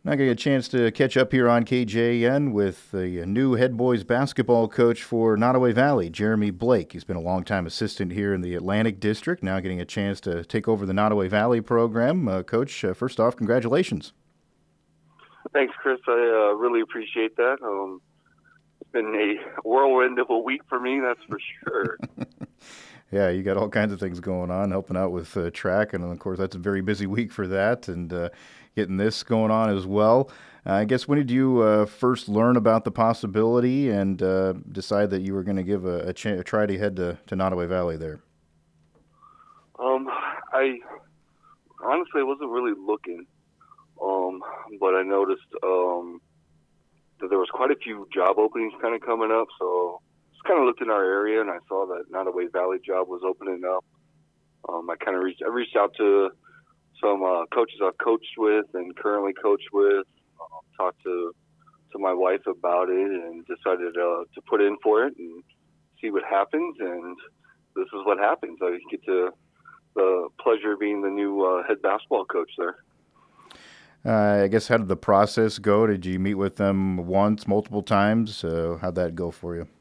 Now, getting a chance to catch up here on KJN with the new head boys basketball coach for Nottoway Valley, Jeremy Blake. He's been a longtime assistant here in the Atlantic District, now getting a chance to take over the Nottoway Valley program. Coach, first off, congratulations. Thanks, Chris. I really appreciate that. It's been a whirlwind of a week for me, that's for sure. Yeah, you got all kinds of things going on, helping out with track, and of course that's a very busy week for that, and getting this going on as well. I guess when did you first learn about the possibility and decide that you were going to give a try to head to Nottoway Valley there? I honestly wasn't really looking, um, but I noticed that there was quite a few job openings kind of coming up, so just kind of looked in our area and I saw that Nottoway Valley job was opening up. I reached out to some coaches I've coached with and currently coach with. Talked to my wife about it and decided to put in for it and see what happens. And this is what happens. I get to the pleasure of being the new head basketball coach there. I guess how did the process go? Did you meet with them once, multiple times? How'd that go for you?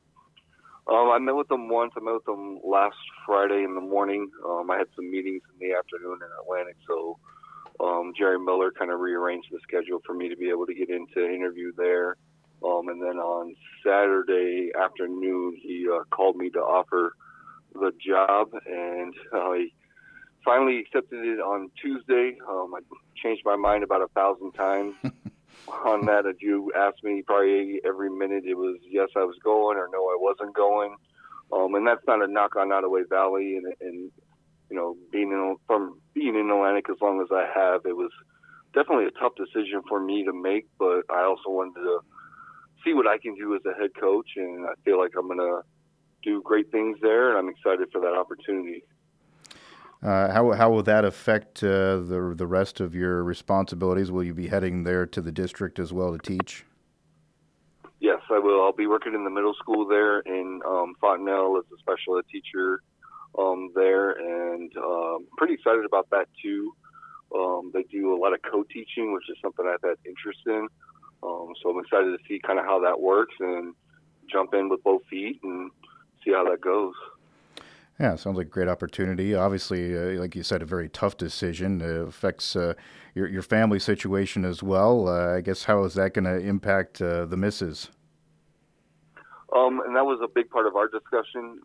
I met with them once. I met with them last Friday in the morning. I had some meetings in the afternoon in Atlantic, so Jerry Miller kind of rearranged the schedule for me to be able to get into interview there. And then on Saturday afternoon, he called me to offer the job, and I finally accepted it on Tuesday. I changed my mind about 1,000 times on that. If you asked me probably every minute, it was yes, I was going, or no, I wasn't going. And that's not a knock on Nottoway Valley, and being in Atlantic as long as I have, it was definitely a tough decision for me to make. But I also wanted to see what I can do as a head coach, and I feel like I'm going to do great things there, and I'm excited for that opportunity. How will that affect the rest of your responsibilities? Will you be heading there to the district as well to teach? Yes, I will. I'll be working in the middle school there in Fontenelle as a special ed teacher there, and pretty excited about that too. They do a lot of co-teaching, which is something I've had interest in. So I'm excited to see kind of how that works and jump in with both feet and see how that goes. Yeah, sounds like a great opportunity. Obviously, like you said, a very tough decision. It affects your family situation as well. I guess how is that going to impact the missus? And that was a big part of our discussion.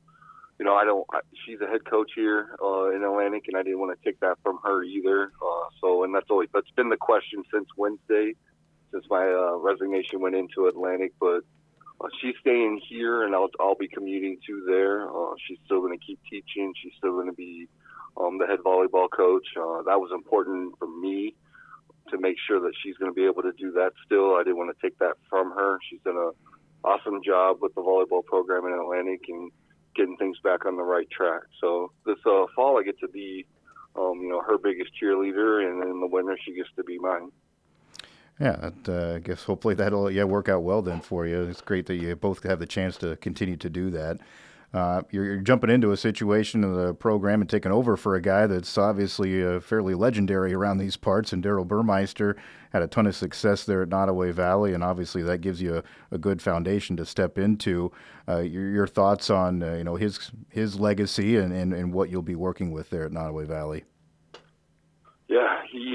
She's a head coach here in Atlantic, and I didn't want to take that from her either. And that's been the question since Wednesday, since my resignation went into Atlantic. But she's staying here, and I'll be commuting to there. She's still going to keep teaching. She's still going to be the head volleyball coach. That was important for me to make sure that she's going to be able to do that still. I didn't want to take that from her. She's done an awesome job with the volleyball program in Atlantic and getting things back on the right track. So this fall, I get to be, her biggest cheerleader, and in the winter, she gets to be mine. Yeah, I guess hopefully that'll work out well then for you. It's great that you both have the chance to continue to do that. You're jumping into a situation in the program and taking over for a guy that's obviously fairly legendary around these parts. And Daryl Burmeister had a ton of success there at Nottoway Valley, and obviously that gives you a good foundation to step into. Your thoughts on his legacy and what you'll be working with there at Nottoway Valley. Yeah,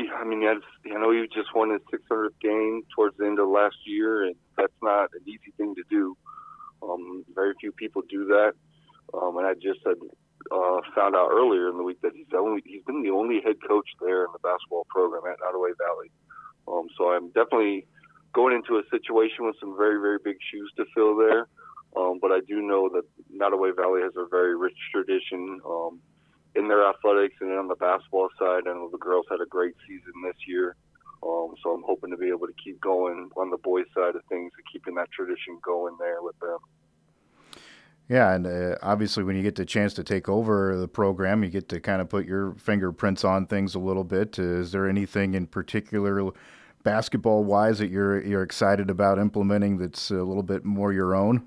I know he just won his 600th game towards the end of last year, and that's not an easy thing to do. Very few people do that. And I just had found out earlier in the week that he's been the only head coach there in the basketball program at Nottoway Valley. So I'm definitely going into a situation with some very, very big shoes to fill there. But I do know that Nottoway Valley has a very rich tradition in their athletics and on the basketball side. I know the girls had a great season this year. So I'm hoping to be able to keep going on the boys' side of things and keeping that tradition going there with them. Yeah, and obviously when you get the chance to take over the program, you get to kind of put your fingerprints on things a little bit. Is there anything in particular, basketball-wise, that you're excited about implementing that's a little bit more your own?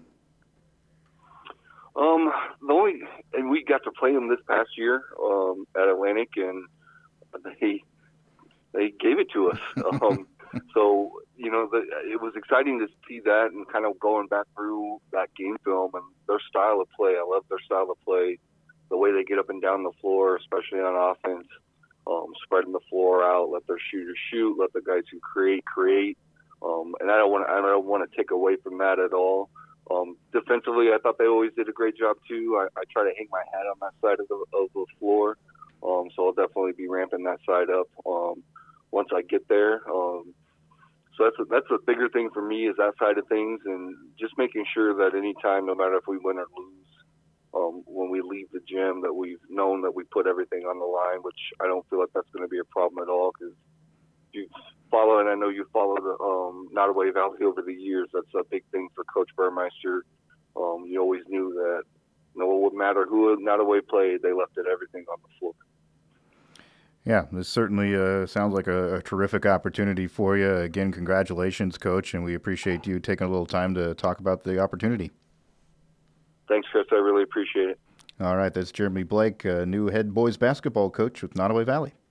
And we got to play them this past year at Atlantic, and they they gave it to us. So it was exciting to see that, and kind of going back through that game film and their style of play. I love their style of play, the way they get up and down the floor, especially on offense, spreading the floor out, let their shooters shoot, let the guys who create. And I don't want to take away from that at all. Defensively, I thought they always did a great job too. I try to hang my hat on that side of the floor, so I'll definitely be ramping that side up once I get there. So that's a bigger thing for me, is that side of things, and just making sure that anytime, no matter if we win or lose, when we leave the gym, that we've known that we put everything on the line, which I don't feel like that's going to be a problem at all, because you follow, and I know you followed Nottoway Valley over the years. That's a big thing for Coach Burmeister. You always knew that no matter who Nottoway played, they left it everything on the floor. Yeah, this certainly sounds like a terrific opportunity for you. Again, congratulations, Coach, and we appreciate you taking a little time to talk about the opportunity. Thanks, Chris. I really appreciate it. All right, that's Jeremy Blake, new head boys basketball coach with Nottoway Valley.